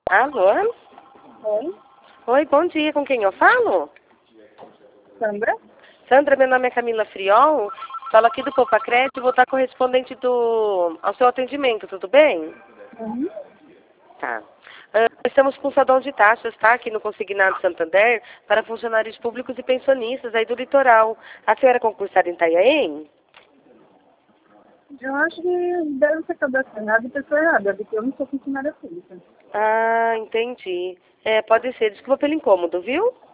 Alô? Oi, Oi, bom dia. Com quem eu falo? Sandra. Sandra, meu nome é Camila Friol. Falo aqui do Poupa Crédito e vou estar correspondente ao seu atendimento, tudo bem? Uhum. Tá. Estamos com um salão de taxas, tá? Aqui no Consignado Santander, para funcionários públicos e pensionistas aí do litoral. A senhora é concursada em Itanhaém? Eu acho que deve ser cadastro errado e pessoa errada, porque eu não sou funcionária pública. Ah, entendi. É, pode ser. Desculpa pelo incômodo, viu?